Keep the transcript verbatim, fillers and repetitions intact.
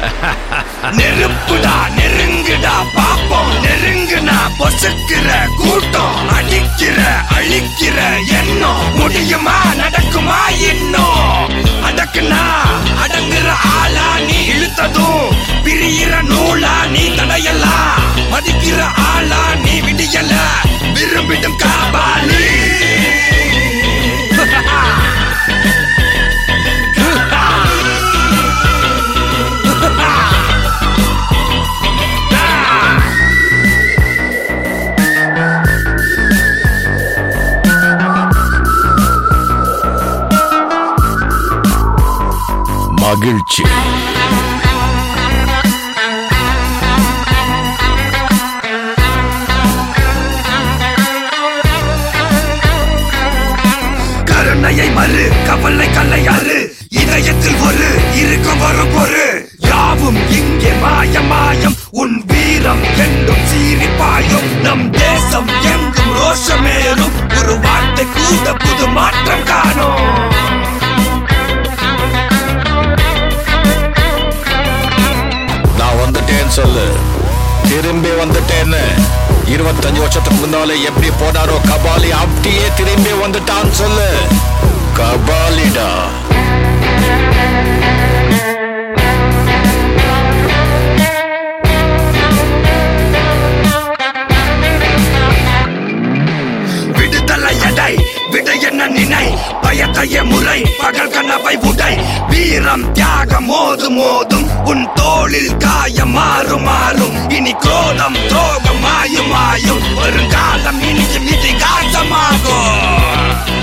நெருப்புடா நெருங்குடா பாப்போம், நெருங்குனா பொசுக்கிற கூட்டம், அடிக்கிற அழிக்கிற எண்ணம், முடியுமா நடக்குமா இன்னும், அடக்குனா அடங்குற ஆளா நீ இழுத்ததும், பிரியிற நூலா நீ தடையலாம், மதிக்கிற ஆளா நீ விடியல, விரும்பிடும் காபாலி. மகிழ்ச்சி கருணையை மறு கவலை கல்லையாறு, இதயத்தில் ஒரு இருக்கும் வரும் பொரு, யாவும் இங்கே மாயம் மாயம், உன் வீரம் என்றும் சீரிப்பாயும், நம் தேசம் எங்கும் ரோஷமேறும், ஒரு வார்த்தை கூட புது மாற்றம் காணும். நான் வந்துட்டேன்னு சொல்லு, திரும்பி வந்துட்டேன்னு. இருபத்தஞ்சு வருஷத்துக்கு முன்னாலே எப்படி போனாரோ கபாலி, அப்படியே திரும்பி வந்துட்டான்னு சொல்லு. கபாலிடா. விடுதலை எடை விட என்ன நினை, பயத்தைய முறை பகல் கனவை உடை, வீரம் தியாகம் மோது மோதும், உன் தோளில் காயம் மாறும் மாறும், இனி கோலம் துரோகம் மாயும் மாயும், வருங்காலம் இனியும் இதிகாசமாகும்.